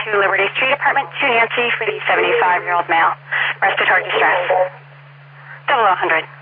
to Liberty Street, apartment 2 Nancy for the 75-year-old male. Respiratory distress. 0000.